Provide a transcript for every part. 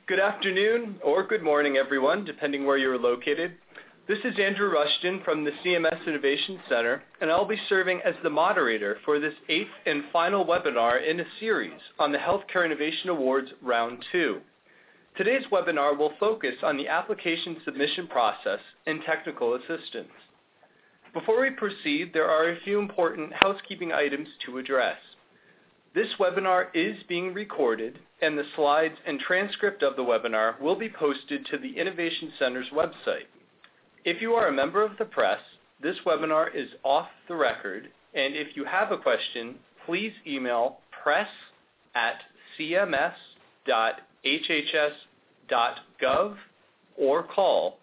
Good afternoon or good morning, everyone, depending where you're located. This is Andrew Rushton from the CMS Innovation Center, and I'll be serving as the moderator for this 8th and final webinar in a series on the Healthcare Innovation Awards Round 2. Today's webinar will focus on the application submission process and technical assistance. Before we proceed, there are a few important housekeeping items to address. This webinar is being recorded, and the slides and transcript of the webinar will be posted to the Innovation Center's website. If you are a member of the press, this webinar is off the record, and if you have a question, please email press@cms.hhs.gov or call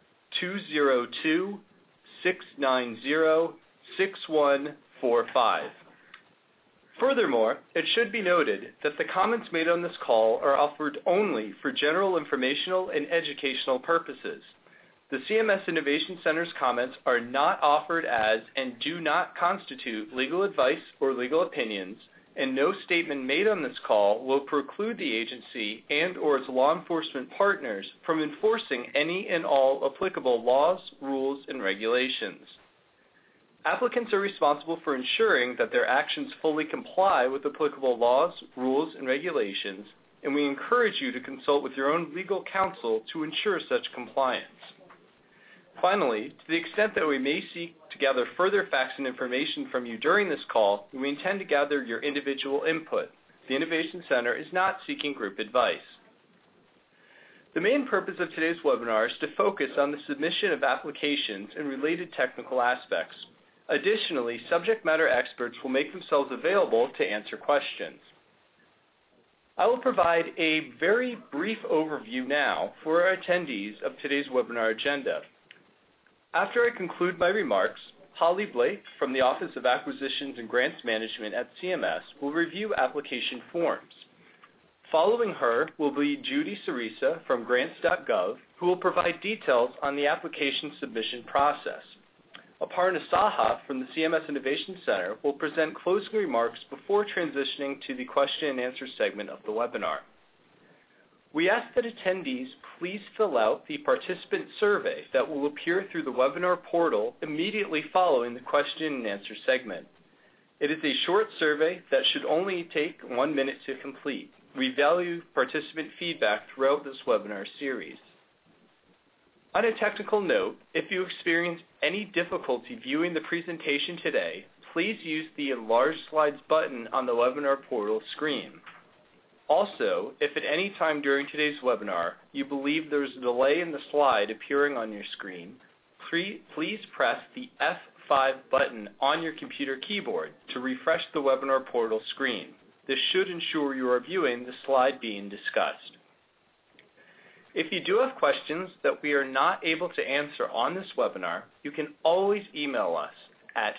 202-690-6145. Furthermore, it should be noted that the comments made on this call are offered only for general informational and educational purposes. The CMS Innovation Center's comments are not offered as and do not constitute legal advice or legal opinions, and no statement made on this call will preclude the agency and or its law enforcement partners from enforcing any and all applicable laws, rules, and regulations. Applicants are responsible for ensuring that their actions fully comply with applicable laws, rules, and regulations, and we encourage you to consult with your own legal counsel to ensure such compliance. Finally, to the extent that we may seek to gather further facts and information from you during this call, we intend to gather your individual input. The Innovation Center is not seeking group advice. The main purpose of today's webinar is to focus on the submission of applications and related technical aspects. Additionally, subject matter experts will make themselves available to answer questions. I will provide a very brief overview now for our attendees of today's webinar agenda. After I conclude my remarks, Holly Blake from the Office of Acquisitions and Grants Management at CMS will review application forms. Following her will be Judy Cerisa from grants.gov, who will provide details on the application submission process. Aparna Saha from the CMS Innovation Center will present closing remarks before transitioning to the question and answer segment of the webinar. We ask that attendees please fill out the participant survey that will appear through the webinar portal immediately following the question and answer segment. It is a short survey that should only take 1 minute to complete. We value participant feedback throughout this webinar series. On a technical note, if you experience any difficulty viewing the presentation today, please use the Enlarge Slides button on the webinar portal screen. Also, if at any time during today's webinar you believe there is a delay in the slide appearing on your screen, please press the F5 button on your computer keyboard to refresh the webinar portal screen. This should ensure you are viewing the slide being discussed. If you do have questions that we are not able to answer on this webinar, you can always email us at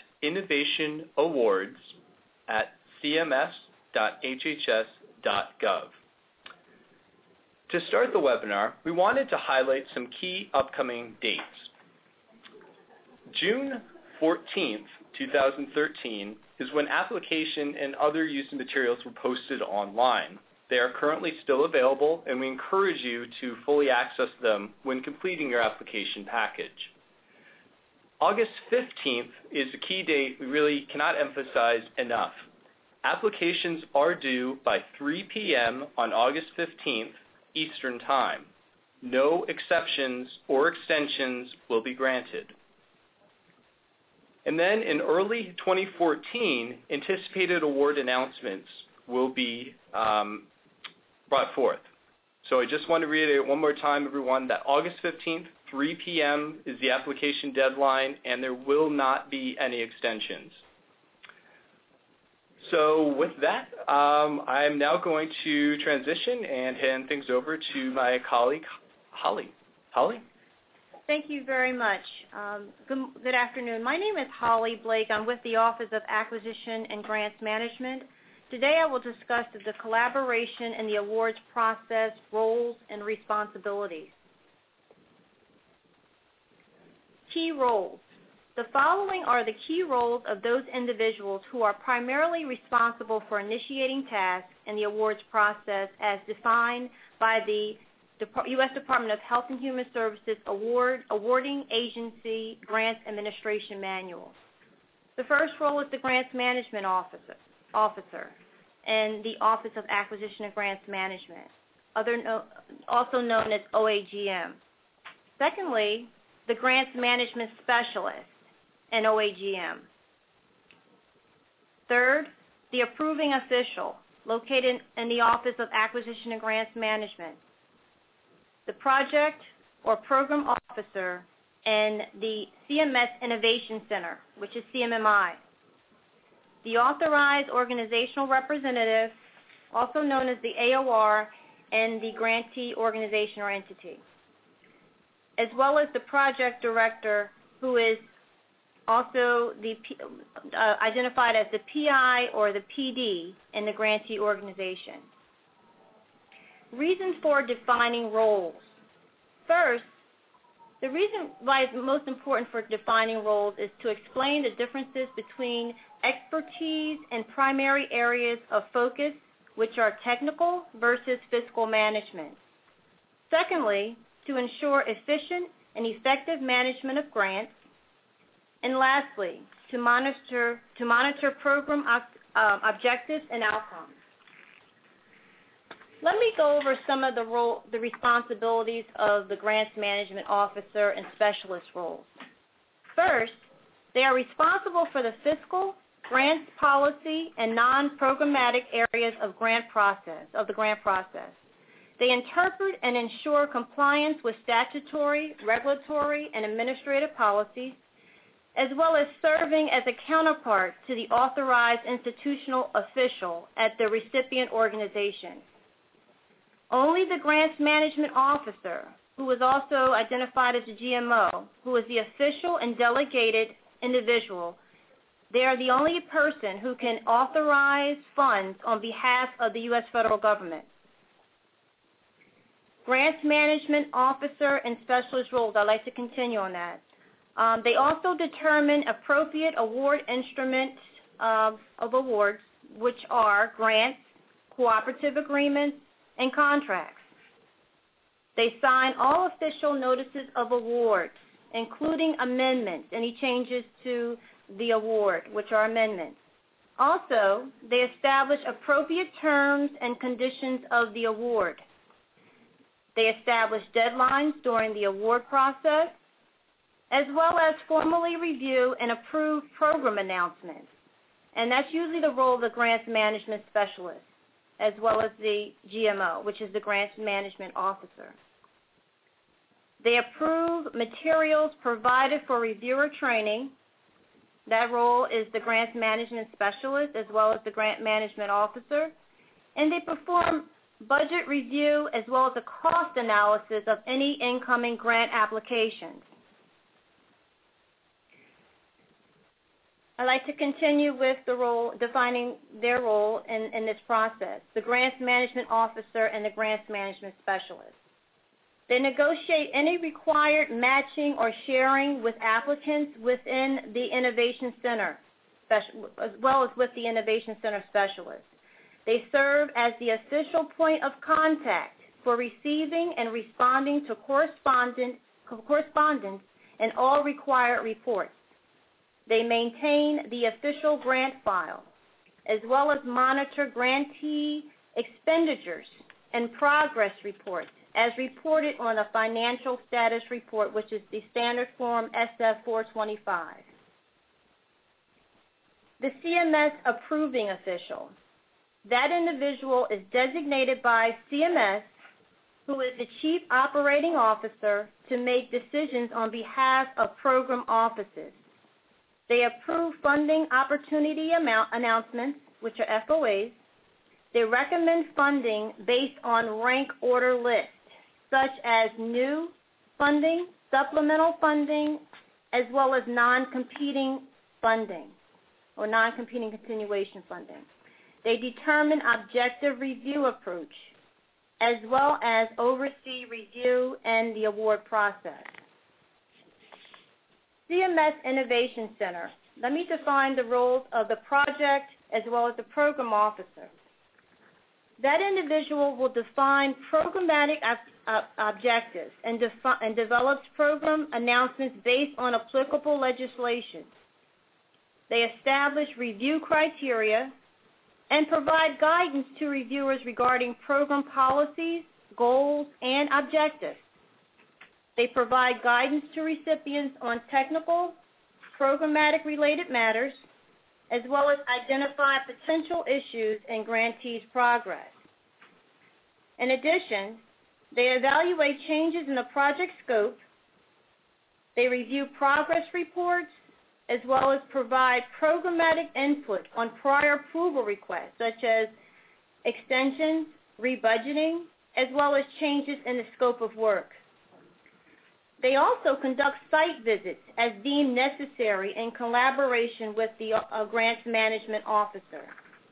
innovationawards@cms.hhs.gov. To start the webinar, we wanted to highlight some key upcoming dates. June 14th, 2013 is when application and other used materials were posted online. They are currently still available, and we encourage you to fully access them when completing your application package. August 15th is a key date we really cannot emphasize enough. Applications are due by 3 p.m. on August 15th, Eastern Time. No exceptions or extensions will be granted. And then in early 2014, anticipated award announcements will be brought forth. So I just want to reiterate one more time, everyone, that August 15th, 3 p.m. is the application deadline, and there will not be any extensions. So with that, I am now going to transition and hand things over to my colleague, Holly. Holly? Thank you very much. Good afternoon. My name is Holly Blake. I'm with the Office of Acquisition and Grants Management. Today I will discuss the collaboration in the awards process, roles, and responsibilities. Key roles. The following are the key roles of those individuals who are primarily responsible for initiating tasks in the awards process as defined by the U.S. Department of Health and Human Services Awarding Agency Grants Administration Manual. The first role is the Grants Management Officer and the Office of Acquisition and Grants Management, also known as OAGM. Secondly, the Grants Management Specialist and OAGM. Third, the Approving Official, located in the Office of Acquisition and Grants Management. The Project or Program Officer and the CMS Innovation Center, which is CMMI. The Authorized Organizational Representative, also known as the AOR, and the Grantee Organization or Entity, as well as the Project Director, who is also identified as the PI or the PD in the Grantee Organization. Reasons for defining roles. First, the reason why it's most important for defining roles is to explain the differences between expertise and primary areas of focus, which are technical versus fiscal management. Secondly, to ensure efficient and effective management of grants. And lastly, to monitor program objectives and outcomes. Let me go over some of the responsibilities of the Grants Management Officer and Specialist roles. First, they are responsible for the fiscal, grants policy, and non-programmatic areas of the grant process. They interpret and ensure compliance with statutory, regulatory, and administrative policies, as well as serving as a counterpart to the authorized institutional official at the recipient organization. Only the Grants Management Officer, who is also identified as a GMO, who is the official and delegated individual, they are the only person who can authorize funds on behalf of the U.S. federal government. Grants Management Officer and Specialist roles, I'd like to continue on that. They also determine appropriate award instruments of awards, which are grants, cooperative agreements, and contracts. They sign all official notices of awards, including amendments, any changes to the award, which are amendments. Also, they establish appropriate terms and conditions of the award. They establish deadlines during the award process, as well as formally review and approve program announcements. And that's usually the role of the Grants Management Specialist, as well as the GMO, which is the Grants Management Officer. They approve materials provided for reviewer training. That role is the Grants Management Specialist, as well as the Grant Management Officer. And they perform budget review, as well as a cost analysis of any incoming grant applications. I'd like to continue with the role, defining their role in this process, the Grants Management Officer and the Grants Management Specialist. They negotiate any required matching or sharing with applicants within the Innovation Center, as well as with the Innovation Center Specialist. They serve as the official point of contact for receiving and responding to correspondence and all required reports. They maintain the official grant file, as well as monitor grantee expenditures and progress reports as reported on a financial status report, which is the standard form SF-425. The CMS approving official. That individual is designated by CMS, who is the Chief Operating Officer, to make decisions on behalf of program offices. They approve funding opportunity announcements, which are FOAs. They recommend funding based on rank order lists, such as new funding, supplemental funding, as well as non-competing funding or non-competing continuation funding. They determine objective review approach, as well as oversee review and the award process. CMS Innovation Center. Let me define the roles of the project as well as the program officer. that individual will define programmatic objectives and develops program announcements based on applicable legislation. They establish review criteria and provide guidance to reviewers regarding program policies, goals, and objectives. They provide guidance to recipients on technical, programmatic-related matters, as well as identify potential issues in grantees' progress. In addition, they evaluate changes in the project scope. They review progress reports, as well as provide programmatic input on prior approval requests, such as extensions, rebudgeting, as well as changes in the scope of work. They also conduct site visits as deemed necessary in collaboration with the grants management officer.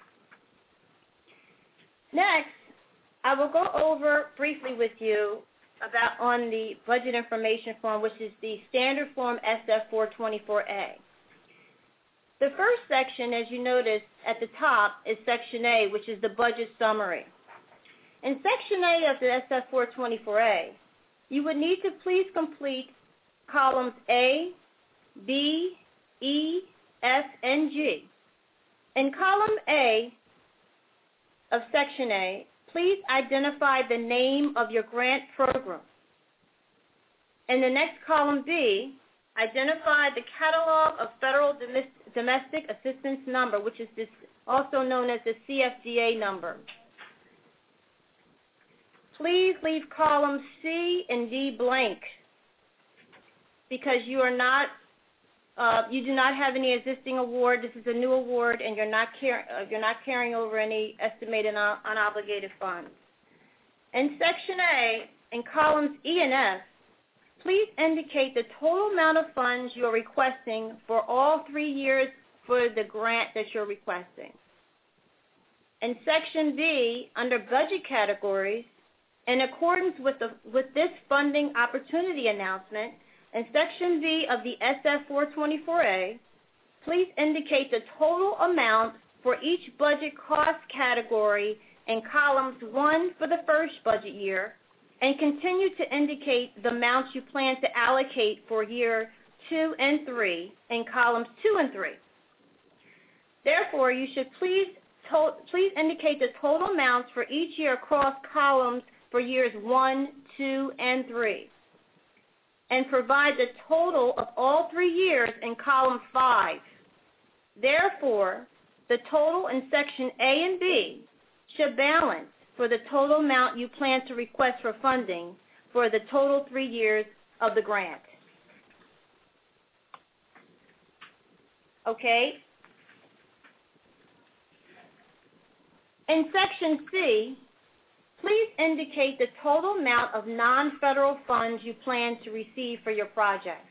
Next, I will go over briefly with you on the budget information form, which is the standard form SF-424A. The first section, as you notice at the top, is Section A, which is the budget summary. In Section A of the SF-424A, you would need to please complete columns A, B, E, F, and G. In column A of Section A, please identify the name of your grant program. In the next column B, identify the catalog of Federal Domestic Assistance Number, which is also known as the CFDA number. Please leave columns C and D blank because you do not have any existing award. This is a new award, and you're not carrying over any estimated unobligated funds. In Section A, in columns E and F, please indicate the total amount of funds you are requesting for all 3 years for the grant that you're requesting. In Section B, under budget categories, in accordance with this funding opportunity announcement, in Section B of the SF-424A, please indicate the total amount for each budget cost category in columns 1 for the first budget year, and continue to indicate the amounts you plan to allocate for year 2 and 3 in columns 2 and 3. Therefore, you should please indicate the total amounts for each year across columns for years 1, 2, and 3, and provide the total of all 3 years in column 5. Therefore, the total in Section A and B should balance for the total amount you plan to request for funding for the total 3 years of the grant. Okay? In Section C, please indicate the total amount of non-federal funds you plan to receive for your project.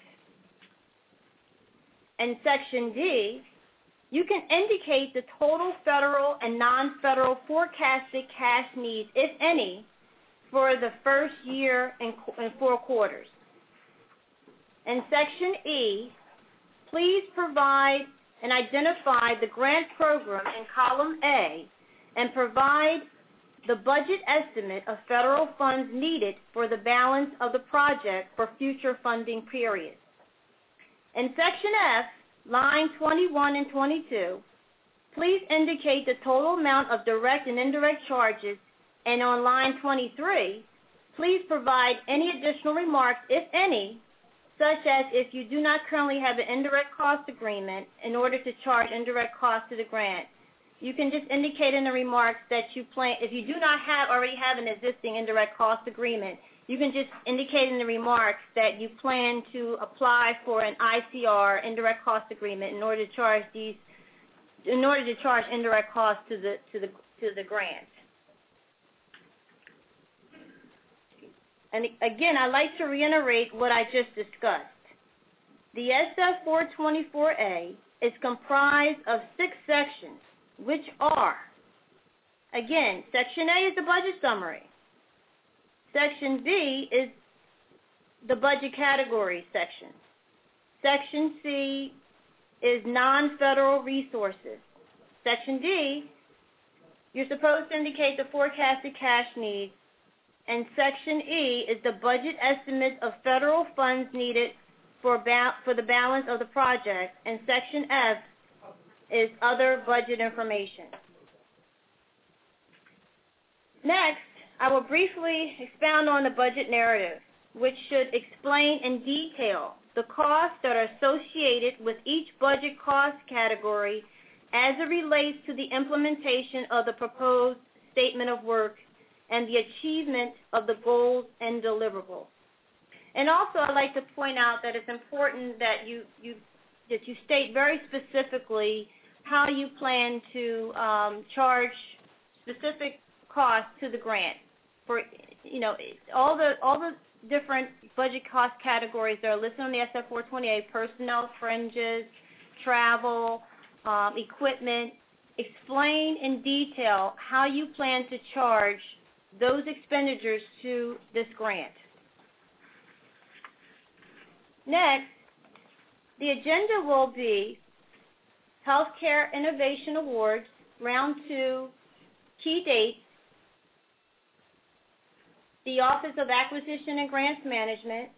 In Section D, you can indicate the total federal and non-federal forecasted cash needs, if any, for the first year in 4 quarters. In Section E, please provide and identify the grant program in column A and provide the budget estimate of federal funds needed for the balance of the project for future funding periods. In Section F, line 21 and 22, please indicate the total amount of direct and indirect charges, and on line 23, please provide any additional remarks, if any, such as if you do not currently have an indirect cost agreement in order to charge indirect costs to the grant. You can just indicate in the remarks that you plan, if you do not already have an existing indirect cost agreement, you can just indicate in the remarks that you plan to apply for an ICR, indirect cost agreement, in order to charge indirect costs to the grant. And again, I'd like to reiterate what I just discussed. The SF-424A is comprised of 6 sections, which are, again, Section A is the budget summary. Section B is the budget categories section. Section C is non-federal resources. Section D You're supposed to indicate the forecasted cash needs. And Section E is the budget estimate of federal funds needed for the balance of the project. And Section F is other budget information. Next, I will briefly expound on the budget narrative, which should explain in detail the costs that are associated with each budget cost category as it relates to the implementation of the proposed statement of work and the achievement of the goals and deliverables. And also, I'd like to point out that it's important that you state very specifically how you plan to charge specific costs to the grant. For all the different budget cost categories that are listed on the SF-428: personnel, fringes, travel, equipment. Explain in detail how you plan to charge those expenditures to this grant. Next, the agenda will be Healthcare Innovation Awards, Round 2, key dates, the Office of Acquisition and Grants Management,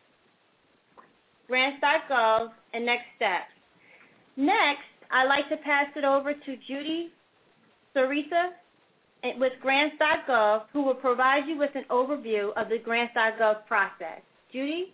grants.gov, and next steps. Next, I'd like to pass it over to Judy Sarita with grants.gov, who will provide you with an overview of the grants.gov process. Judy?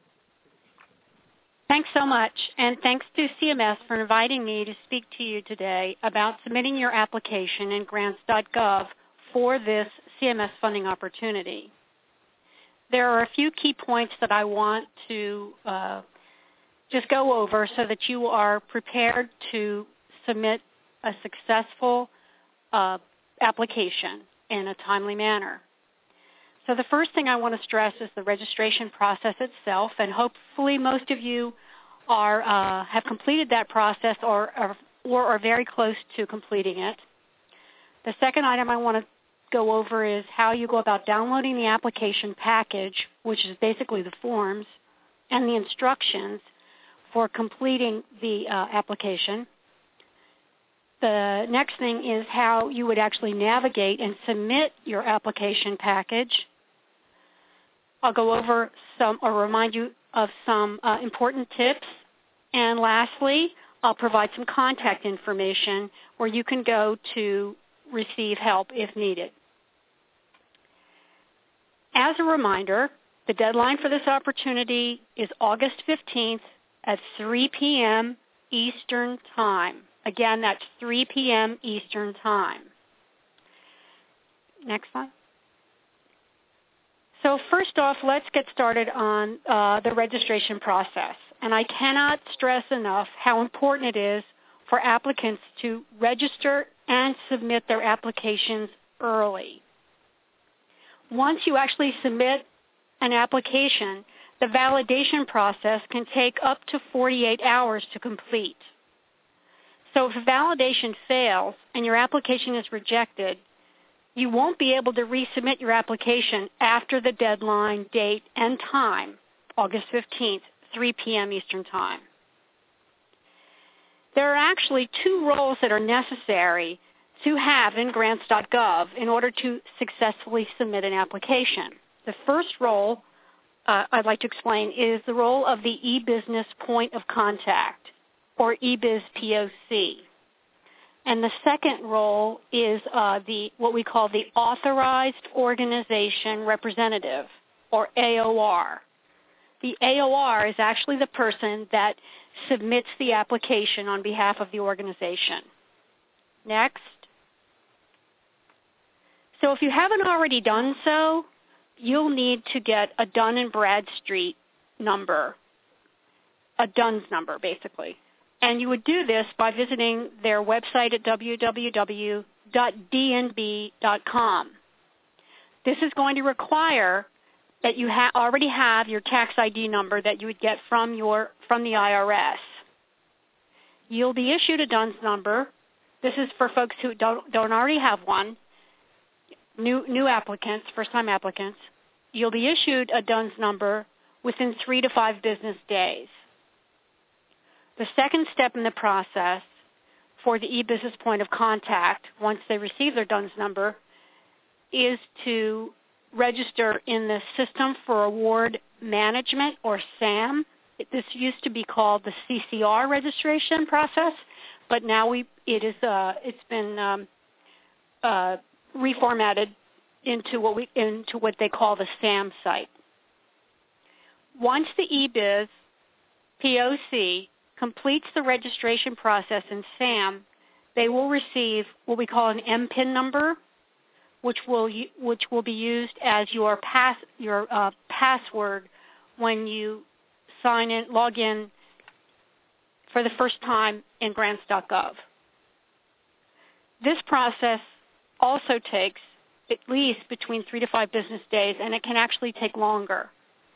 Thanks so much, and thanks to CMS for inviting me to speak to you today about submitting your application in grants.gov for this CMS funding opportunity. There are a few key points that I want to just go over so that you are prepared to submit a successful application in a timely manner. So the first thing I want to stress is the registration process itself, and hopefully most of you have completed that process or are very close to completing it. The second item I want to go over is how you go about downloading the application package, which is basically the forms, and the instructions for completing the application. The next thing is how you would actually navigate and submit your application package. I'll go over remind you of some important tips. And lastly, I'll provide some contact information where you can go to receive help if needed. As a reminder, the deadline for this opportunity is August 15th at 3 p.m. Eastern Time. Again, that's 3 p.m. Eastern Time. Next slide. So first off, let's get started on the registration process. And I cannot stress enough how important it is for applicants to register and submit their applications early. Once you actually submit an application, the validation process can take up to 48 hours to complete. So if validation fails and your application is rejected, you won't be able to resubmit your application after the deadline date and time, August 15th, 3 p.m. Eastern Time. There are actually two roles that are necessary to have in grants.gov in order to successfully submit an application. The first role I'd like to explain is the role of the e-business point of contact, or e-biz POC. And the second role is what we call the Authorized Organization Representative, or AOR. The AOR is actually the person that submits the application on behalf of the organization. Next. So if you haven't already done so, you'll need to get a Dun & Bradstreet number, a DUNS number basically. And you would do this by visiting their website at www.dnb.com. This is going to require that you already have your tax ID number that you would get from the IRS. You'll be issued a DUNS number. This is for folks who don't already have one. New applicants, first-time applicants. You'll be issued a DUNS number within 3 to 5 business days. The second step in the process for the e-business point of contact, once they receive their DUNS number, is to register in the System for Award Management, or SAM. This used to be called the CCR registration process, but now it's been reformatted into what they call the SAM site. Once the eBiz POC completes the registration process in SAM, they will receive what we call an MPIN number, which will be used as your password when you log in for the first time in grants.gov. This process also takes at least between 3 to 5 business days, and it can actually take longer.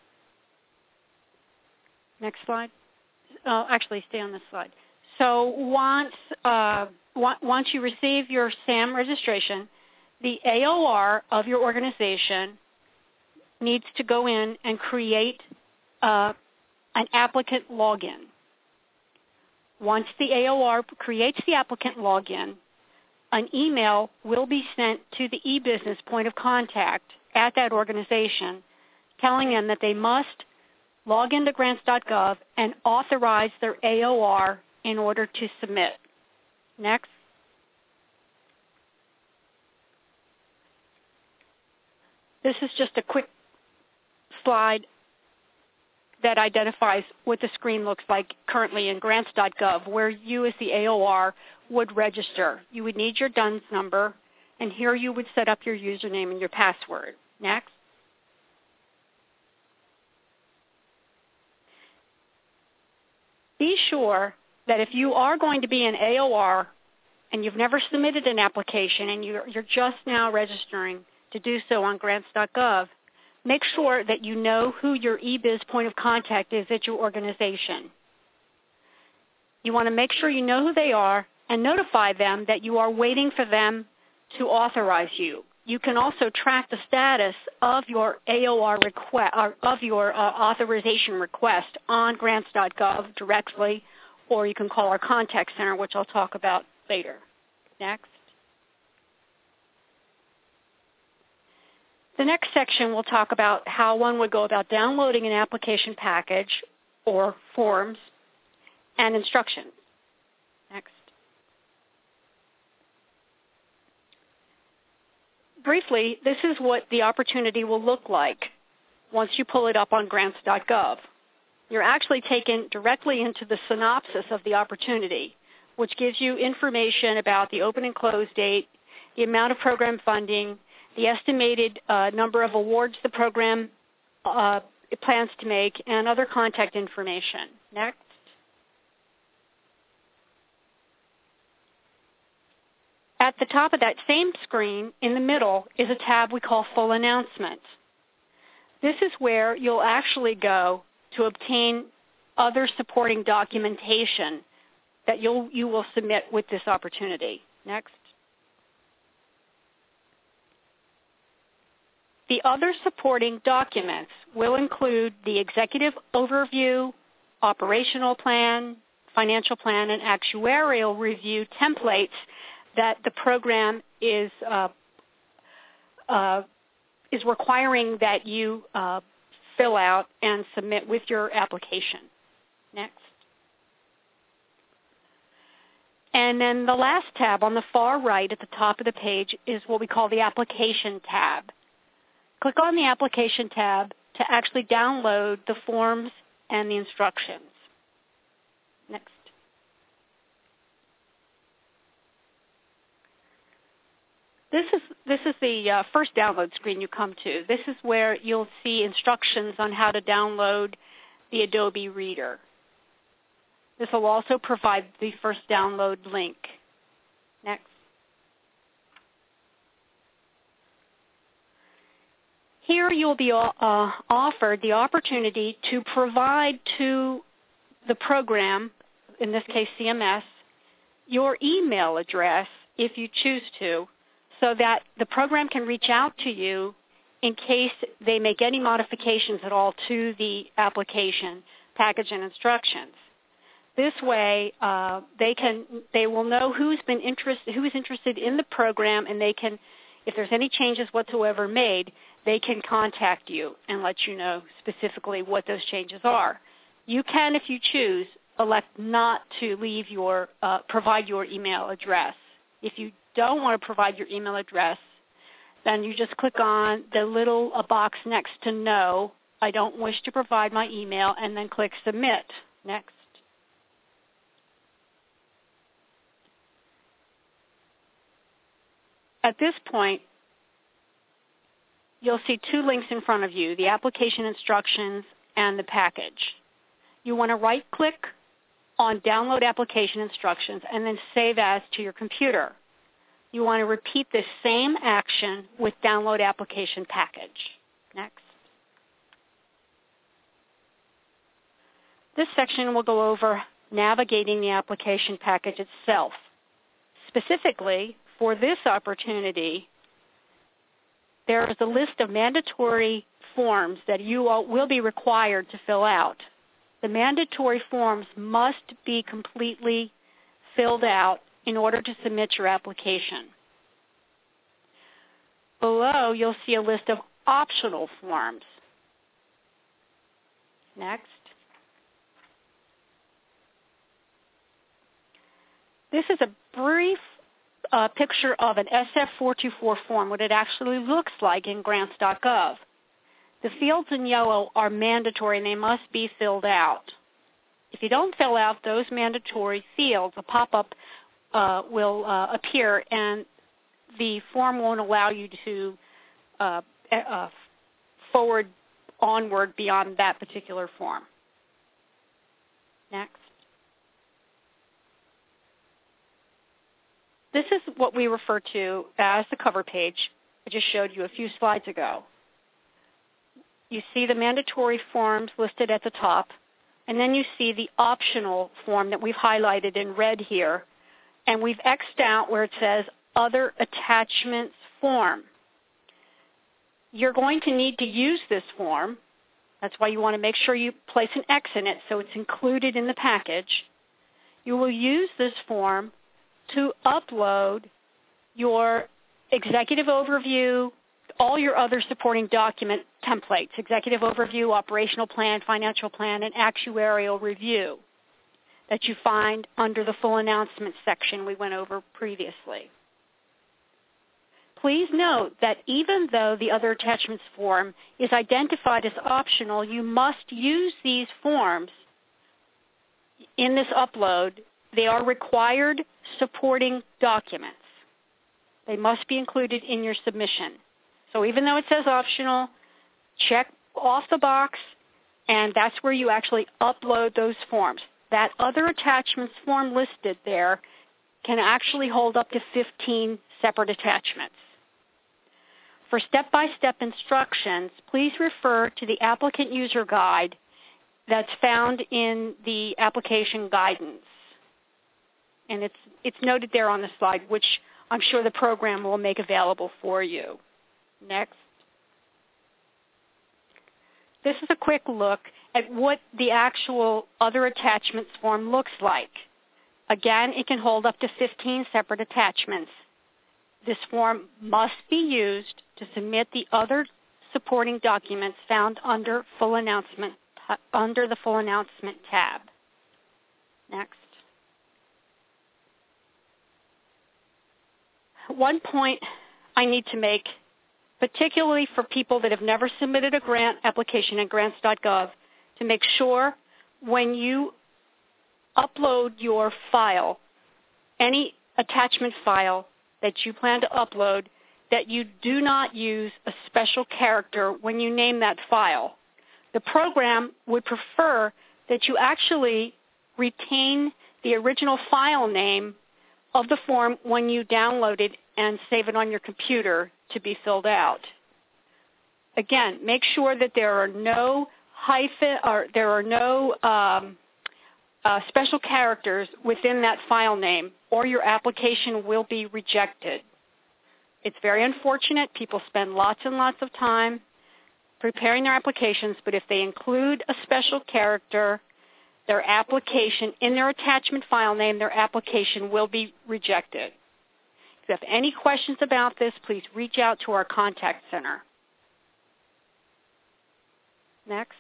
Next slide. Actually, stay on this slide. So once you receive your SAM registration, the AOR of your organization needs to go in and create an applicant login. Once the AOR creates the applicant login, an email will be sent to the e-business point of contact at that organization telling them that they must log into grants.gov and authorize their AOR in order to submit. Next. This is just a quick slide that identifies what the screen looks like currently in grants.gov, where you as the AOR would register. You would need your DUNS number, and here you would set up your username and your password. Next. Be sure that if you are going to be an AOR and you've never submitted an application and you're just now registering to do so on grants.gov, make sure that you know who your eBiz point of contact is at your organization. You want to make sure you know who they are and notify them that you are waiting for them to authorize you. You can also track the status of your AOR request, of your authorization request on grants.gov directly, or you can call our contact center, which I'll talk about later. Next. The next section will talk about how one would go about downloading an application package or forms and instructions. Next. Briefly, this is what the opportunity will look like once you pull it up on grants.gov. You're actually taken directly into the synopsis of the opportunity, which gives you information about the open and close date, the amount of program funding, the estimated number of awards the program plans to make, and other contact information. Next. At the top of that same screen, in the middle, is a tab we call Full Announcements. This is where you'll actually go to obtain other supporting documentation that you will submit with this opportunity. Next. The other supporting documents will include the executive overview, operational plan, financial plan, and actuarial review templates that the program is requiring that you fill out and submit with your application. Next. And then the last tab on the far right at the top of the page is what we call the Application tab. Click on the Application tab to actually download the forms and the instructions. Next. This is the first download screen you come to. This is where you'll see instructions on how to download the Adobe Reader. This will also provide the first download link. Next. Here you'll be offered the opportunity to provide to the program, in this case CMS, your email address if you choose to, so that the program can reach out to you in case they make any modifications at all to the application package and instructions. This way, they will know who is interested in the program, and they can, if there's any changes whatsoever made, they can contact you and let you know specifically what those changes are. You can, if you choose, elect not to leave provide your email address. If you don't want to provide your email address, then you just click on the little box next to No, I don't wish to provide my email, and then click Submit. Next. At this point, you'll see two links in front of you, the application instructions and the package. You want to right-click on Download Application Instructions and then Save As to your computer. You want to repeat the same action with Download Application Package. Next. This section will go over navigating the application package itself. Specifically, for this opportunity, there is a list of mandatory forms that you will be required to fill out. The mandatory forms must be completely filled out in order to submit your application. Below, you'll see a list of optional forms. Next. This is a brief picture of an SF-424 form, what it actually looks like in grants.gov. The fields in yellow are mandatory and they must be filled out. If you don't fill out those mandatory fields, a pop-up will appear and the form won't allow you to forward onward beyond that particular form. Next. This is what we refer to as the cover page. I just showed you a few slides ago. You see the mandatory forms listed at the top, and then you see the optional form that we've highlighted in red here, and we've X'd out where it says Other Attachments Form. You're going to need to use this form. That's why you want to make sure you place an X in it so it's included in the package. You will use this form to upload your executive overview, all your other supporting document templates, executive overview, operational plan, financial plan, and actuarial review that you find under the full announcement section we went over previously. Please note that even though the other attachments form is identified as optional, you must use these forms in this upload. They are required supporting documents. They must be included in your submission. So even though it says optional, check off the box, and that's where you actually upload those forms. That other attachments form listed there can actually hold up to 15 separate attachments. For step-by-step instructions, please refer to the applicant user guide that's found in the application guidance. And it's noted there on the slide, which I'm sure the program will make available for you. Next. This is a quick look at what the actual other attachments form looks like. Again, it can hold up to 15 separate attachments. This form must be used to submit the other supporting documents found under the Full Announcement tab. Next. One point I need to make, particularly for people that have never submitted a grant application in grants.gov, to make sure when you upload your file, any attachment file that you plan to upload, that you do not use a special character when you name that file. The program would prefer that you actually retain the original file name of the form when you download it and save it on your computer to be filled out. Again, make sure that there are no special characters within that file name, or your application will be rejected. It's very unfortunate. People spend lots and lots of time preparing their applications, but if they include a special character, their application, in their attachment file name, their application will be rejected. If you have any questions about this, please reach out to our contact center. Next.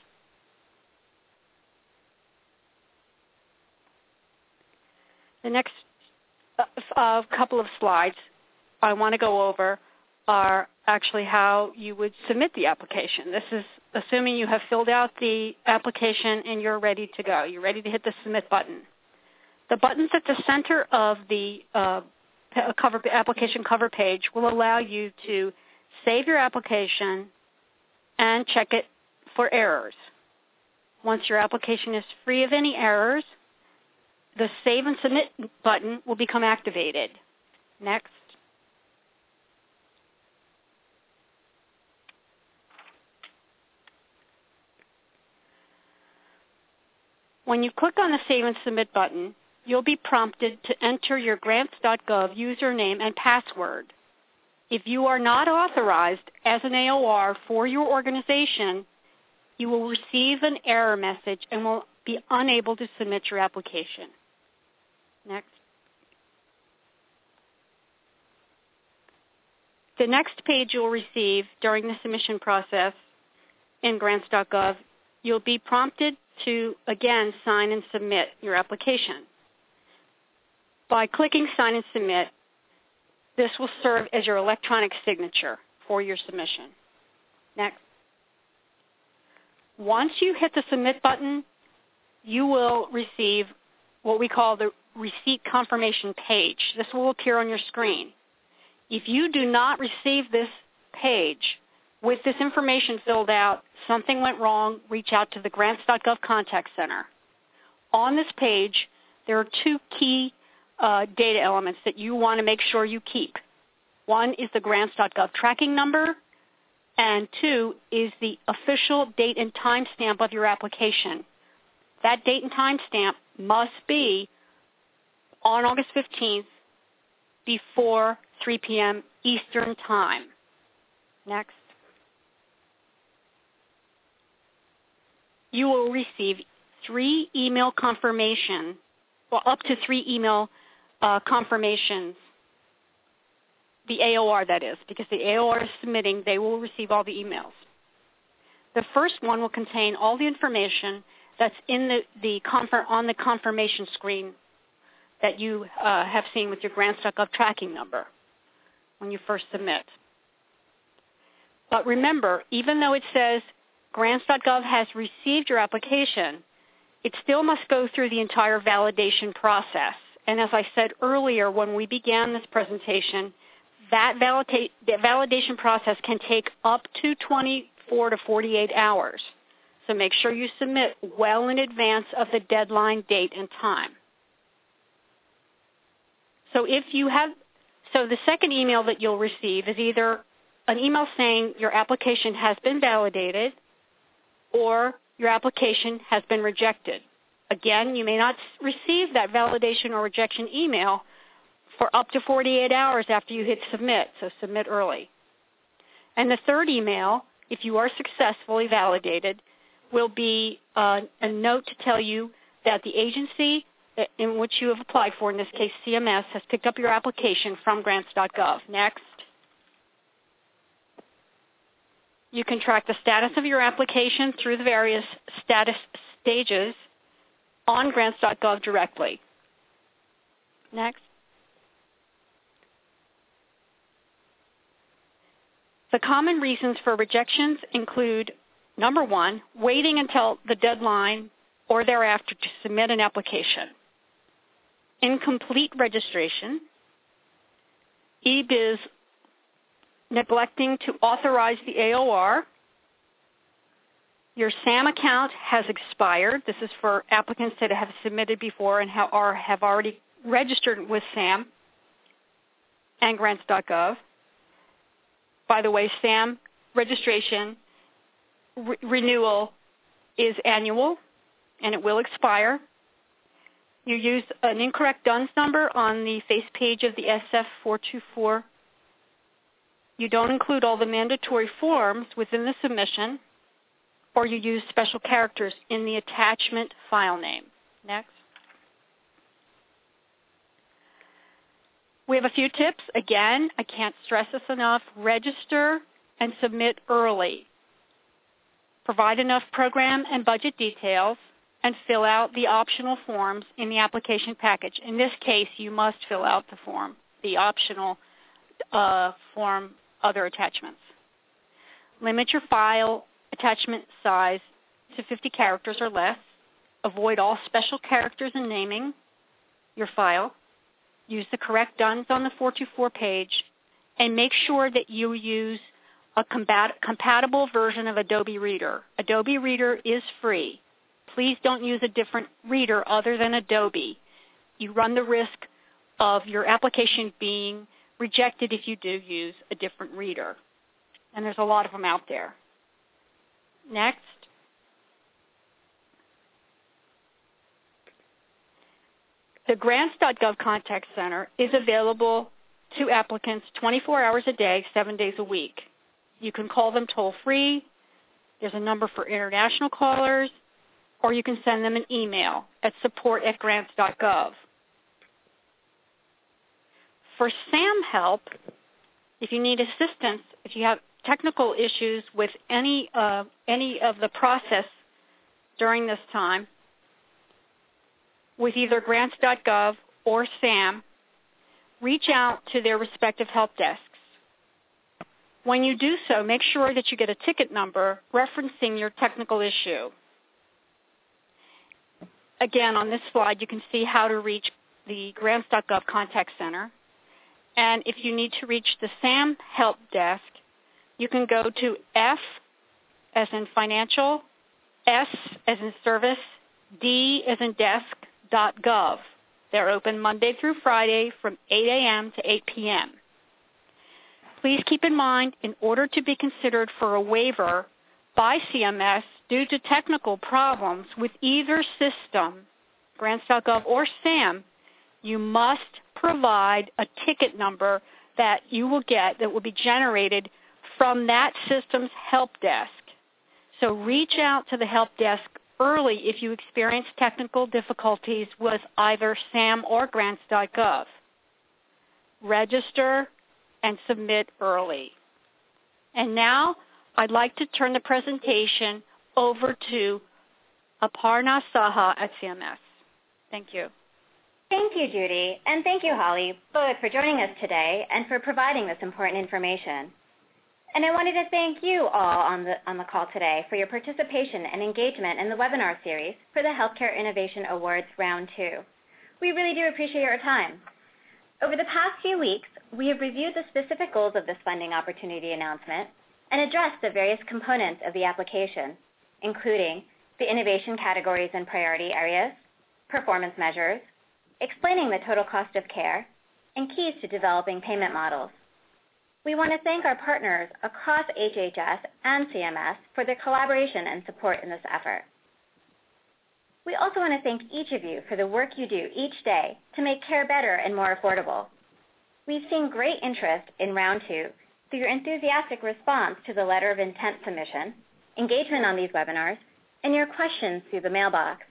The next couple of slides I want to go over are actually how you would submit the application. This is assuming you have filled out the application and you're ready to go. You're ready to hit the submit button. The buttons at the center of the application cover page will allow you to save your application and check it for errors. Once your application is free of any errors, the Save and Submit button will become activated. Next. When you click on the Save and Submit button, you'll be prompted to enter your grants.gov username and password. If you are not authorized as an AOR for your organization, you will receive an error message and will be unable to submit your application. Next. The next page you'll receive during the submission process in grants.gov, you'll be prompted to, again, sign and submit your application. By clicking Sign and Submit, this will serve as your electronic signature for your submission. Next. Once you hit the Submit button, you will receive what we call the receipt confirmation page. This will appear on your screen. If you do not receive this page with this information filled out, something went wrong, reach out to the grants.gov contact center. On this page, there are two key data elements that you want to make sure you keep. One is the grants.gov tracking number, and two is the official date and time stamp of your application. That date and time stamp must be on August 15th before 3 p.m. Eastern Time. Next. You will receive 3 email confirmation, well, up to 3 email confirmations, the AOR that is, because the AOR is submitting, they will receive all the emails. The first one will contain all the information that's in on the confirmation screen that you have seen with your grants.gov tracking number when you first submit. But remember, even though it says grants.gov has received your application, it still must go through the entire validation process. And as I said earlier when we began this presentation, that validation process can take up to 24 to 48 hours. So make sure you submit well in advance of the deadline date and time. So the second email that you'll receive is either an email saying your application has been validated or your application has been rejected. Again, you may not receive that validation or rejection email for up to 48 hours after you hit submit, so submit early. And the third email, if you are successfully validated, will be a note to tell you that the agency in which you have applied for, in this case CMS, has picked up your application from grants.gov. Next. You can track the status of your application through the various status stages on grants.gov directly. Next. The common reasons for rejections include, number 1, waiting until the deadline or thereafter to submit an application, incomplete registration, eBiz neglecting to authorize the AOR, your SAM account has expired. This is for applicants that have submitted before and have already registered with SAM and grants.gov. By the way, SAM registration renewal is annual, and it will expire. You use an incorrect DUNS number on the face page of the SF424. You don't include all the mandatory forms within the submission, or you use special characters in the attachment file name. Next. We have a few tips. Again, I can't stress this enough. Register and submit early. Provide enough program and budget details, and fill out the optional forms in the application package. In this case, you must fill out the form, the optional form, other attachments. Limit your file attachment size to 50 characters or less. Avoid all special characters in naming your file. Use the correct DUNS on the 424 page, and make sure that you use a compatible version of Adobe Reader. Adobe Reader is free. Please don't use a different reader other than Adobe. You run the risk of your application being rejected if you do use a different reader. And there's a lot of them out there. Next. The Grants.gov Contact Center is available to applicants 24 hours a day, 7 days a week. You can call them toll-free. There's a number for international callers, or you can send them an email at support@grants.gov. For SAM help, if you need assistance, if you have technical issues with any of the process during this time, with either grants.gov or SAM, reach out to their respective help desks. When you do so, make sure that you get a ticket number referencing your technical issue. Again, on this slide, you can see how to reach the grants.gov Contact Center. And if you need to reach the SAM help desk, you can go to F as in financial, S as in service, D as in desk.gov. They're open Monday through Friday from 8 a.m. to 8 p.m. Please keep in mind, in order to be considered for a waiver by CMS due to technical problems with either system, grants.gov or SAM, you must provide a ticket number that you will get that will be generated from that system's help desk. So reach out to the help desk early if you experience technical difficulties with either SAM or grants.gov. Register and submit early. And now I'd like to turn the presentation over to Aparna Saha at CMS. Thank you. Thank you, Judy, and thank you, Holly, both for joining us today and for providing this important information. And I wanted to thank you all on the call today for your participation and engagement in the webinar series for the Healthcare Innovation Awards Round 2. We really do appreciate your time. Over the past few weeks, we have reviewed the specific goals of this funding opportunity announcement and addressed the various components of the application, including the innovation categories and priority areas, performance measures, explaining the total cost of care, and keys to developing payment models. We want to thank our partners across HHS and CMS for their collaboration and support in this effort. We also want to thank each of you for the work you do each day to make care better and more affordable. We've seen great interest in Round 2 through your enthusiastic response to the letter of intent submission, engagement on these webinars, and your questions through the mailbox.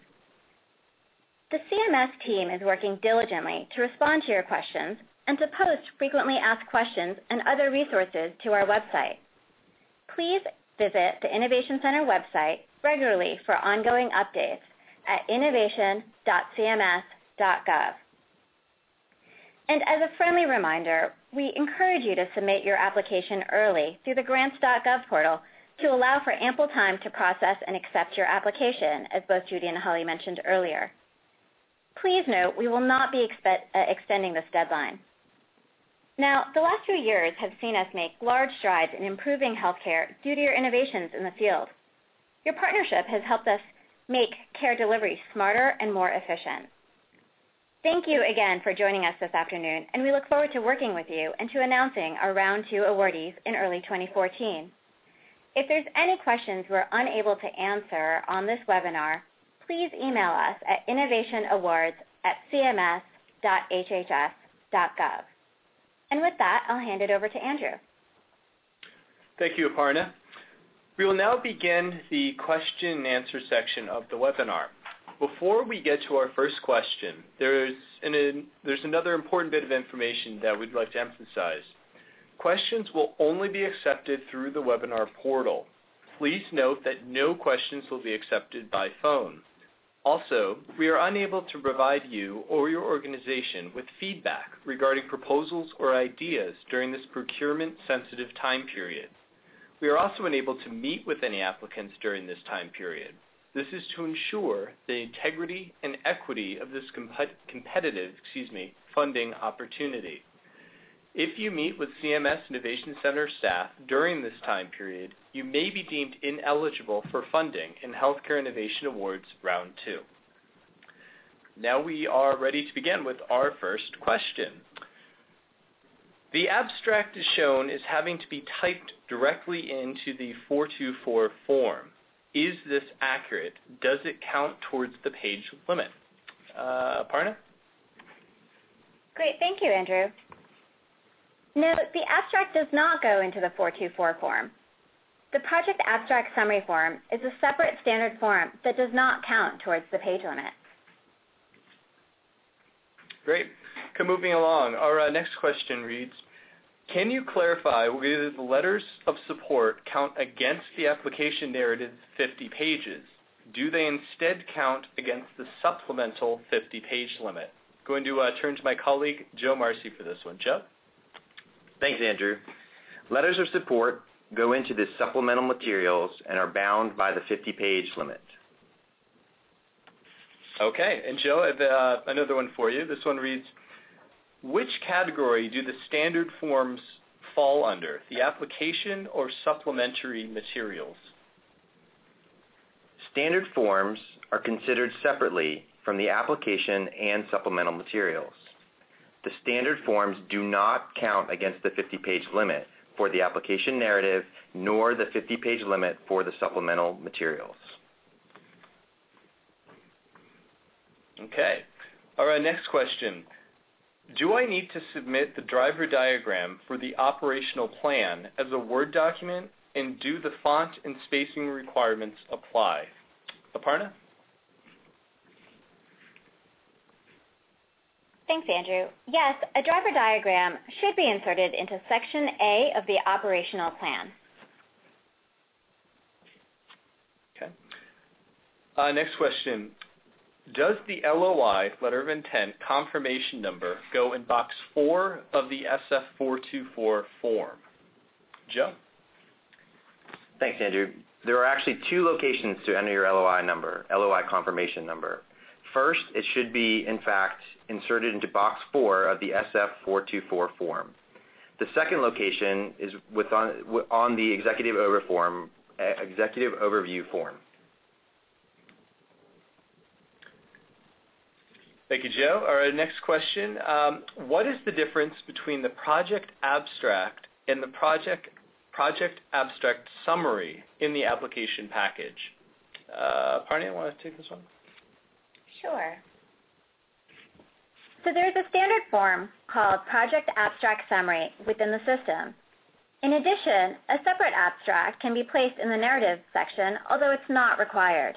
The CMS team is working diligently to respond to your questions and to post frequently asked questions and other resources to our website. Please visit the Innovation Center website regularly for ongoing updates at innovation.cms.gov. And as a friendly reminder, we encourage you to submit your application early through the grants.gov portal to allow for ample time to process and accept your application, as both Judy and Holly mentioned earlier. Please note we will not be extending this deadline. Now, the last few years have seen us make large strides in improving healthcare due to your innovations in the field. Your partnership has helped us make care delivery smarter and more efficient. Thank you again for joining us this afternoon, and we look forward to working with you and to announcing our Round 2 awardees in early 2014. If there's any questions we're unable to answer on this webinar, please email us at innovationawards@cms.hhs.gov. And with that, I'll hand it over to Andrew. Thank you, Aparna. We will now begin the question and answer section of the webinar. Before we get to our first question, there's another important bit of information that we'd like to emphasize. Questions will only be accepted through the webinar portal. Please note that no questions will be accepted by phone. Also, we are unable to provide you or your organization with feedback regarding proposals or ideas during this procurement-sensitive time period. We are also unable to meet with any applicants during this time period. This is to ensure the integrity and equity of this competitive funding opportunity. If you meet with CMS Innovation Center staff during this time period, you may be deemed ineligible for funding in Healthcare Innovation Awards Round 2. Now we are ready to begin with our first question. The abstract is shown as having to be typed directly into the 424 form. Is this accurate? Does it count towards the page limit? Aparna? Great, thank you, Andrew. No, the abstract does not go into the 424 form. The project abstract summary form is a separate standard form that does not count towards the page limit. Great. Moving along, our next question reads, can you clarify whether the letters of support count against the application narrative 50 pages? Do they instead count against the supplemental 50-page limit? Going to turn to my colleague, Joe Marcy, for this one. Joe? Thanks, Andrew. Letters of support go into the supplemental materials and are bound by the 50-page limit. Okay, and Joe, I have another one for you. This one reads, which category do the standard forms fall under, the application or supplementary materials? Standard forms are considered separately from the application and supplemental materials. The standard forms do not count against the 50-page limit for the application narrative, nor the 50-page limit for the supplemental materials. Okay. All right, next question. Do I need to submit the driver diagram for the operational plan as a Word document, and do the font and spacing requirements apply? Aparna? Thanks, Andrew. Yes, a driver diagram should be inserted into Section A of the operational plan. Okay. Next question. Does the LOI, letter of intent, confirmation number go in box 4 of the SF424 form? Joe? Thanks, Andrew. There are actually two locations to enter your LOI number, LOI confirmation number. First, it should be, in fact, inserted into box 4 of the SF424 form. The second location is on the executive overview form. Thank you, Joe. All right, next question. What is the difference between the project abstract and the project abstract summary in the application package? Aparna, want to take this one? Sure. So there's a standard form called Project Abstract Summary within the system. In addition, a separate abstract can be placed in the narrative section, although it's not required.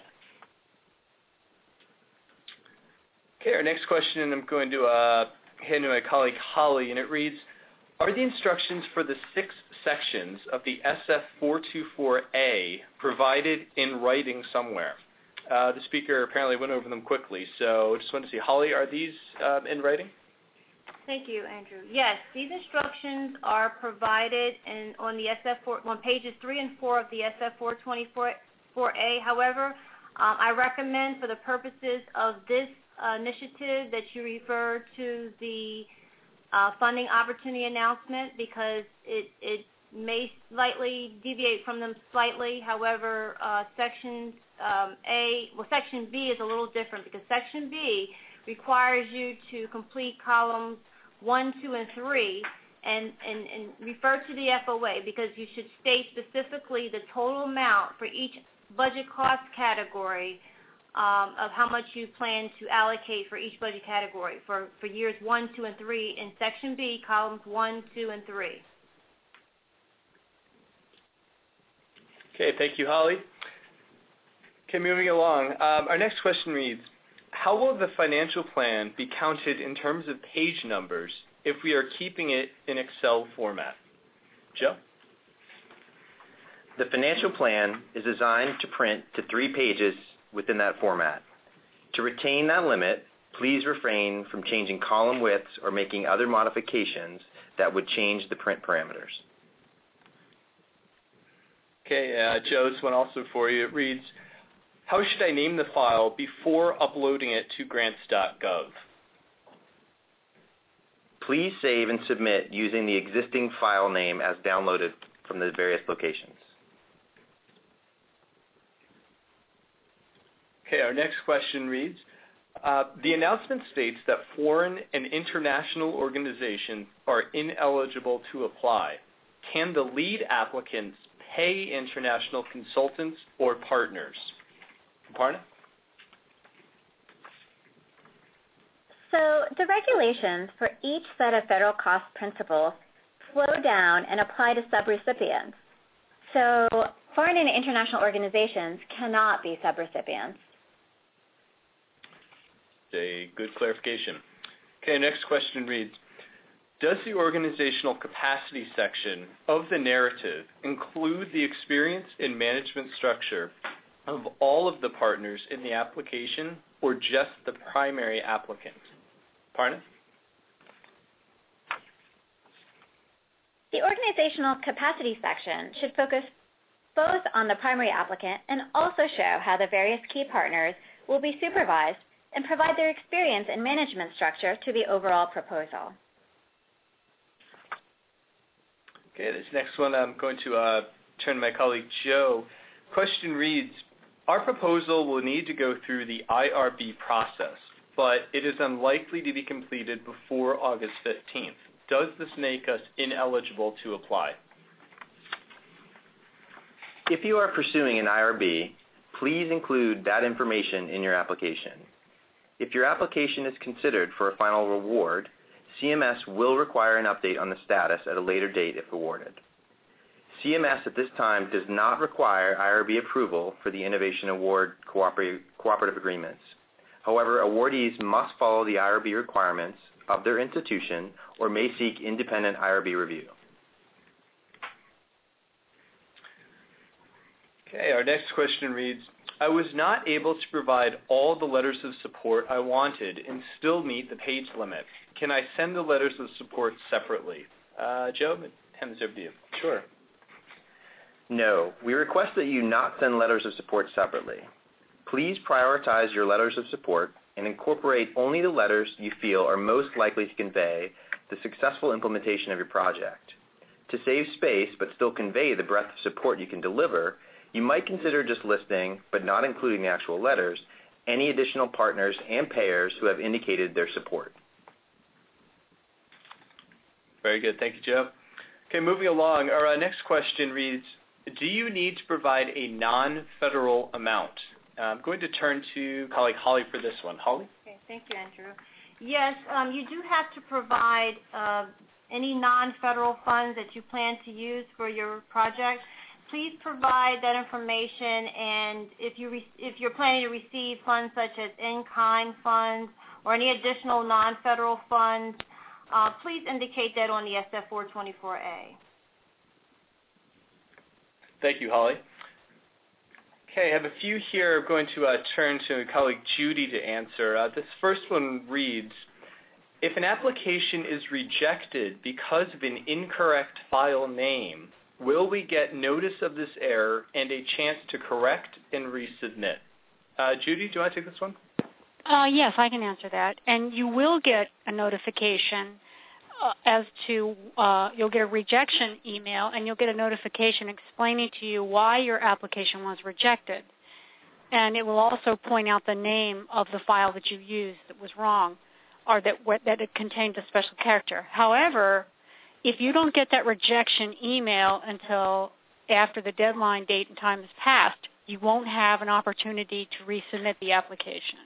Okay, our next question I'm going to hand to my colleague Holly, and it reads, are the instructions for the 6 sections of the SF424A provided in writing somewhere? The speaker apparently went over them quickly, so I just want to see, Holly, are these in writing? Thank you, Andrew. Yes, these instructions are provided on pages 3 and 4 of the SF424A. However, I recommend for the purposes of this initiative that you refer to the funding opportunity announcement, because it may slightly deviate from them slightly. However, Section B is a little different, because Section B requires you to complete columns 1, 2, and 3 and refer to the FOA, because you should state specifically the total amount for each budget cost category of how much you plan to allocate for each budget category for years 1, 2, and 3 in Section B, columns 1, 2, and 3. Okay, thank you, Holly. Okay, moving along. Our next question reads, how will the financial plan be counted in terms of page numbers if we are keeping it in Excel format? Joe? The financial plan is designed to print to 3 pages within that format. To retain that limit, please refrain from changing column widths or making other modifications that would change the print parameters. Okay, Joe, this one also for you. It reads, how should I name the file before uploading it to grants.gov? Please save and submit using the existing file name as downloaded from the various locations. Okay, our next question reads, the announcement states that foreign and international organizations are ineligible to apply. Can the lead applicants pay international consultants or partners? Aparna? So the regulations for each set of federal cost principles flow down and apply to subrecipients. So foreign and international organizations cannot be subrecipients. A good clarification. Okay, next question reads, does the organizational capacity section of the narrative include the experience and management structure of all of the partners in the application or just the primary applicant? Aparna? The organizational capacity section should focus both on the primary applicant and also show how the various key partners will be supervised and provide their experience and management structure to the overall proposal. Okay, this next one I'm going to turn to my colleague Joe. Question reads, our proposal will need to go through the IRB process, but it is unlikely to be completed before August 15th. Does this make us ineligible to apply? If you are pursuing an IRB, please include that information in your application. If your application is considered for a final reward, CMS will require an update on the status at a later date if awarded. CMS at this time does not require IRB approval for the Innovation Award cooperative agreements. However, awardees must follow the IRB requirements of their institution or may seek independent IRB review. Okay, our next question reads, I was not able to provide all the letters of support I wanted and still meet the page limit. Can I send the letters of support separately? Joe, hand this over to you. Sure. No, we request that you not send letters of support separately. Please prioritize your letters of support and incorporate only the letters you feel are most likely to convey the successful implementation of your project. To save space but still convey the breadth of support you can deliver, you might consider just listing, but not including the actual letters, any additional partners and payers who have indicated their support. Very good. Thank you, Joe. Okay, moving along, our next question reads, do you need to provide a non-federal amount? I'm going to turn to colleague Holly for this one. Holly? Okay, thank you, Andrew. Yes, you do have to provide any non-federal funds that you plan to use for your project. Please provide that information, and if you're planning to receive funds such as in-kind funds or any additional non-federal funds, please indicate that on the SF-424A. Thank you, Holly. Okay, I have a few here. I'm going to turn to colleague Judy to answer. This first one reads, if an application is rejected because of an incorrect file name, will we get notice of this error and a chance to correct and resubmit? Judy, do you want to take this one? Yes, I can answer that. And you will get a notification as to, you'll get a rejection email and you'll get a notification explaining to you why your application was rejected. And it will also point out the name of the file that you used that was wrong or that it contained a special character. However, if you don't get that rejection email until after the deadline date and time has passed, you won't have an opportunity to resubmit the application.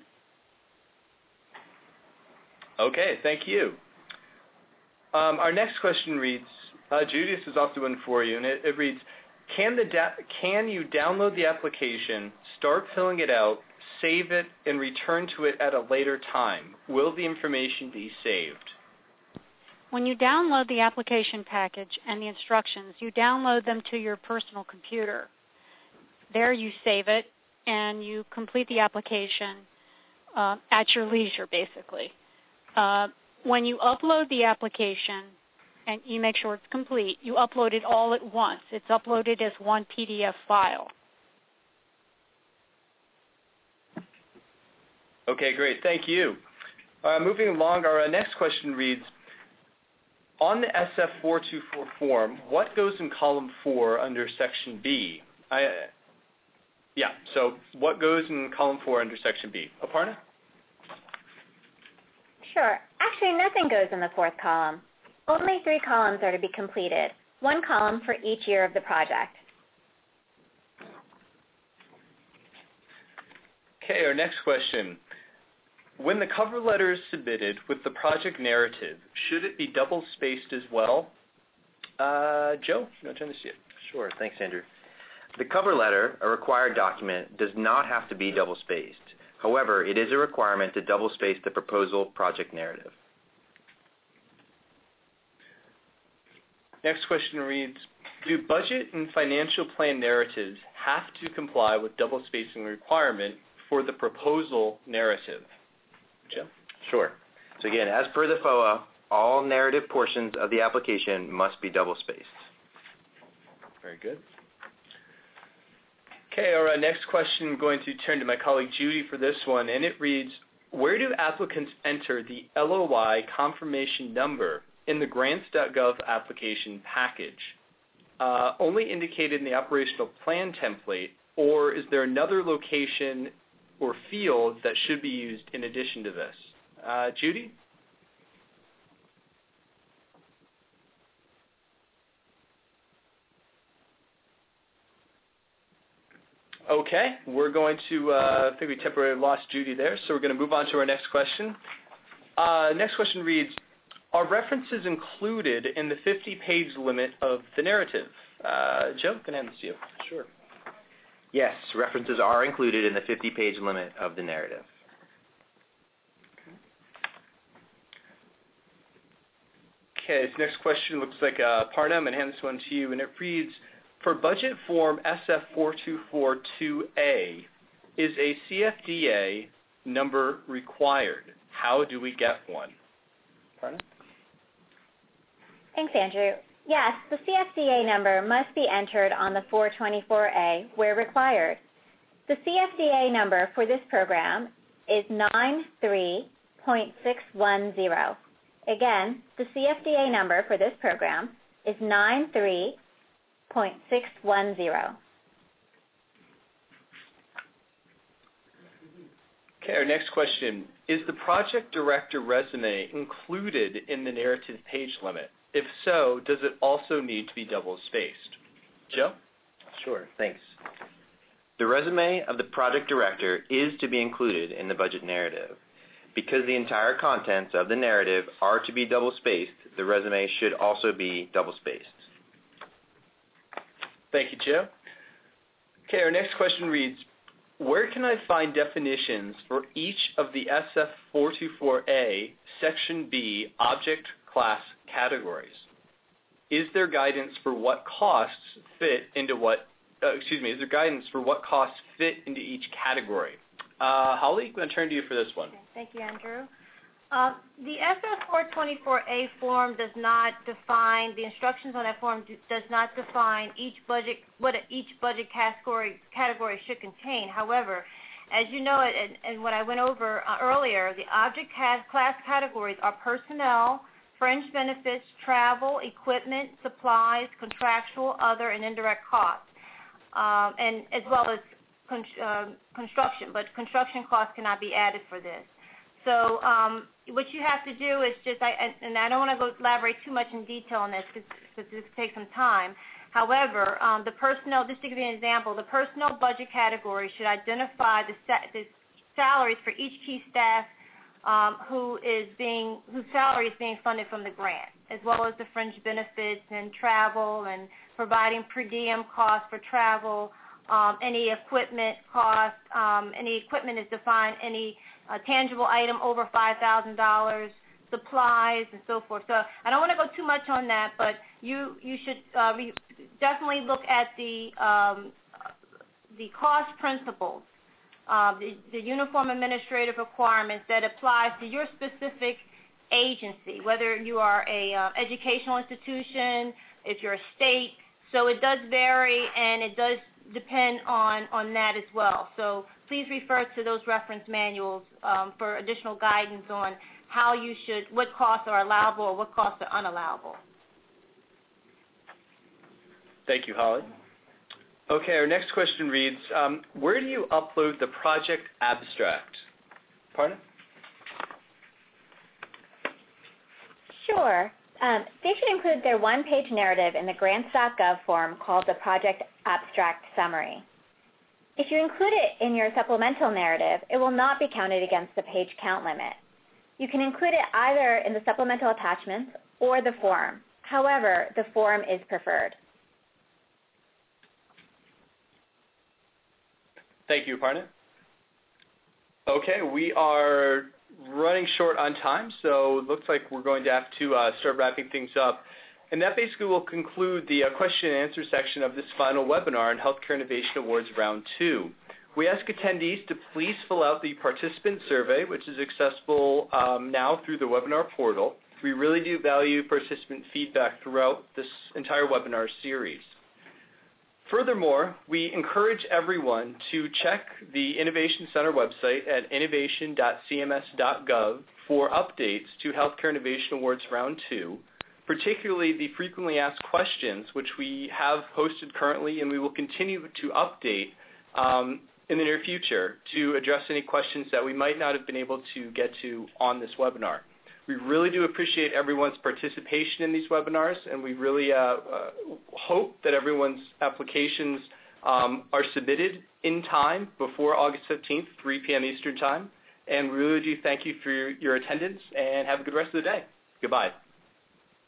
Okay, thank you. Our next question reads, Judy, this is also one for you, and it reads, can you download the application, start filling it out, save it, and return to it at a later time, will the information be saved? When you download the application package and the instructions, you download them to your personal computer. There you save it, and you complete the application at your leisure, basically. When you upload the application, and you make sure it's complete, you upload it all at once. It's uploaded as one PDF file. Okay, great. Thank you. Moving along, our next question reads, on the SF424 form, what goes in column 4 under section B? So what goes in column 4 under section B? Aparna? Sure. Actually, nothing goes in the fourth column. Only 3 columns are to be completed, 1 column for each year of the project. Okay, our next question. When the cover letter is submitted with the project narrative, should it be double-spaced as well? Joe, you want to turn this to you? Sure. Thanks, Andrew. The cover letter, a required document, does not have to be double-spaced. However, it is a requirement to double-space the proposal project narrative. Next question reads, do budget and financial plan narratives have to comply with double spacing requirement for the proposal narrative? Joe? Sure. So again, as per the FOA, all narrative portions of the application must be double spaced. Very good. Okay, our next question, I'm going to turn to my colleague Judy for this one, and it reads, where do applicants enter the LOI confirmation number in the grants.gov application package? Only indicated in the operational plan template, or is there another location or field that should be used in addition to this? Judy? Okay, we're going to, I think we temporarily lost Judy there, so we're going to move on to our next question. Next question reads, are references included in the 50-page limit of the narrative? Joe, can I hand this to you? Sure. Yes, references are included in the 50-page limit of the narrative. Okay, this next question looks like Aparna. I'm going to hand this one to you, and it reads, for budget form SF4242A, is a CFDA number required? How do we get one? Aparna? Thanks, Andrew. Yes, the CFDA number must be entered on the 424A where required. The CFDA number for this program is 93.610. Again, the CFDA number for this program is 93.610. Okay, our next question. Is the project director resume included in the narrative page limit? If so, does it also need to be double-spaced? Joe? Sure, thanks. The resume of the project director is to be included in the budget narrative. Because the entire contents of the narrative are to be double-spaced, the resume should also be double-spaced. Thank you, Joe. Okay, our next question reads, where can I find definitions for each of the SF424A Section B object class categories? Is there guidance for what costs fit into is there guidance for what costs fit into each category? Holly, I'm going to turn to you for this one. Okay, thank you, Andrew. The SF424A form does not define, the instructions on that form does not define what each budget category should contain. However, as you know, and what I went over earlier, the object class categories are personnel, fringe benefits, travel, equipment, supplies, contractual, other, and indirect costs, and as well as construction, but construction costs cannot be added for this. So what you have to do is just, and I don't want to elaborate too much in detail on this because this takes some time. However, the personnel, just to give you an example, the personnel budget category should identify the salaries for each key staff whose salary is being funded from the grant, as well as the fringe benefits and travel and providing per diem costs for travel, any equipment cost, any equipment is defined, any tangible item over $5,000, supplies, and so forth. So I don't want to go too much on that, but you should definitely look at the cost principles, the uniform administrative requirements that applies to your specific agency, whether you are a educational institution, if you're a state. So it does vary, and it does depend on that as well. So please refer to those reference manuals for additional guidance on how you should, what costs are allowable or what costs are unallowable. Thank you, Holly. Okay, our next question reads, where do you upload the project abstract? Pardon? Sure. They should include their one-page narrative in the grants.gov form called the Project Abstract Summary. If you include it in your supplemental narrative, it will not be counted against the page count limit. You can include it either in the supplemental attachments or the form. However, the form is preferred. Thank you, Aparna. Okay, we are running short on time, so it looks like we're going to have to start wrapping things up. And that basically will conclude the question and answer section of this final webinar on Healthcare Innovation Awards Round 2. We ask attendees to please fill out the participant survey, which is accessible now through the webinar portal. We really do value participant feedback throughout this entire webinar series. Furthermore, we encourage everyone to check the Innovation Center website at innovation.cms.gov for updates to Healthcare Innovation Awards Round 2, particularly the frequently asked questions, which we have posted currently and we will continue to update in the near future to address any questions that we might not have been able to get to on this webinar. We really do appreciate everyone's participation in these webinars, and we really hope that everyone's applications are submitted in time before August 15th, 3 p.m. Eastern Time. And we really do thank you for your attendance, and have a good rest of the day. Goodbye.